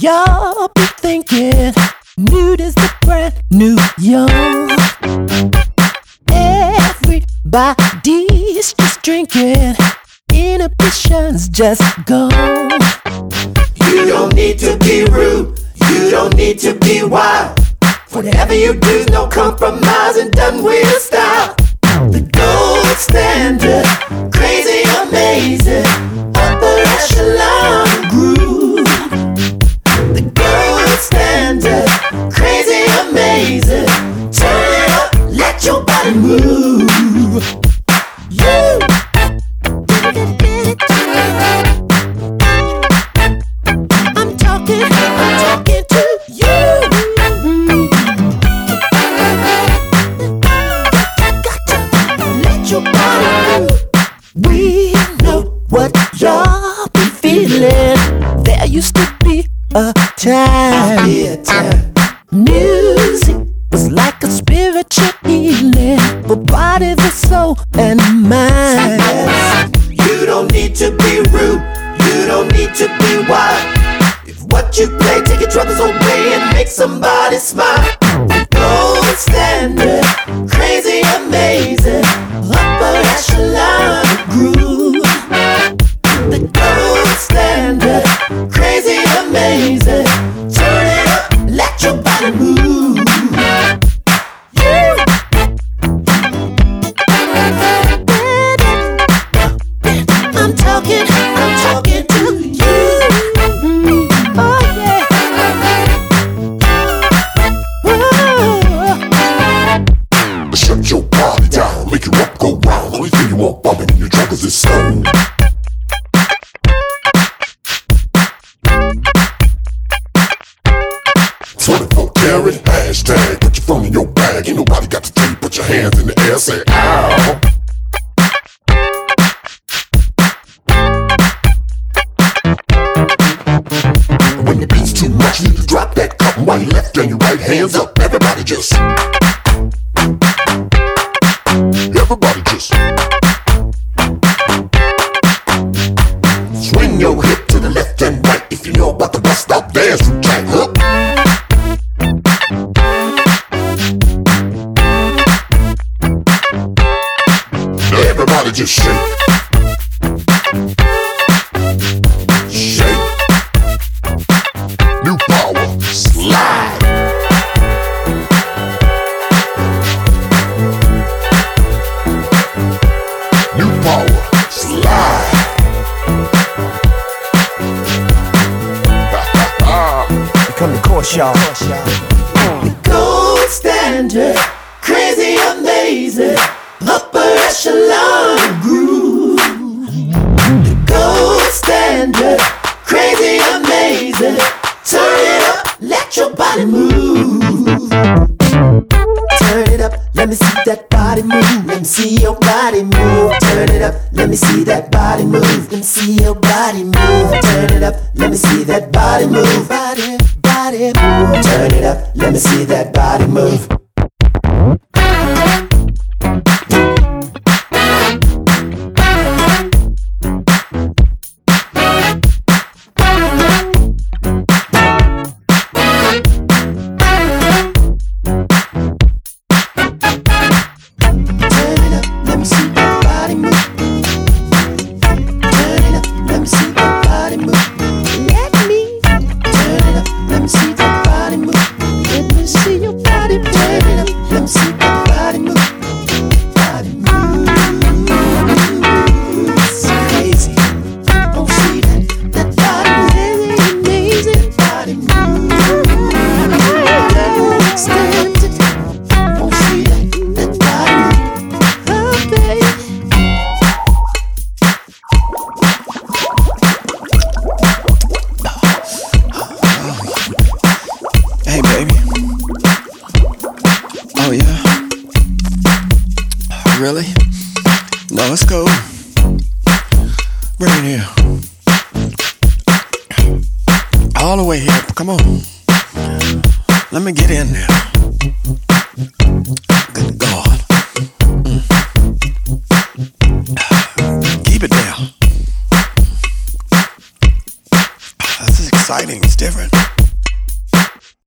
Y'all be thinking nude is the brand new young. Everybody's just drinking, inhibitions just gone. You don't need to be rude, you don't need to be wild. Whatever you do, no compromising, done with style. The gold standard, crazy, amazing, upper echelon groove. The gold standard, crazy, amazing, turn it up, let your body move. You. I'm talking to you. Your body move. We know what y'all be feeling. There used to be a time. Music was like a spiritual healing for body, the soul, and mind. You don't need to be rude, you don't need to be wild. If what you play, take your troubles away and make somebody smile. Gold standard, crazy, amazing, upper echelon groove. The gold standard, crazy, amazing, turn it up, let your body move. I'm talking to you. Oh yeah. Shut your body down, make your up go round. Only thing you want bumping in your trunk is this stone. 24 karat hashtag, put your phone in your bag. Ain't nobody got to tell you, put your hands in the air, say ow. When the beat's too much, you need to drop that cup. While your left and your right hands up, everybody just swing your hip to the left and right. If you know about the bust stop dance from Jack Hook. Now everybody just shake. Shake. New power, slide. New power, slide. Come to course, y'all. The gold standard, crazy, amazing, upper echelon groove. The gold standard, crazy, amazing, turn it up, let your body move. Turn it up, let me see that body move. Let me see your body move. Turn it up, let me see that body move. Let me see your body move. Turn it up, let me see that body move. Body move. Turn it up, let me see that body move. Really? No, let's go. Bring it here. All the way here. Come on. Let me get in there. Good God. Keep it down. This is exciting. It's different.